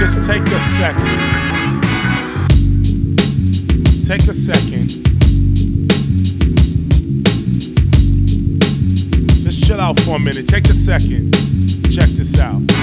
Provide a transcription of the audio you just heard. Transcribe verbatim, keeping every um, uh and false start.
Just take a second. Take a second. Just chill out for a minute. Take a second. Check this out.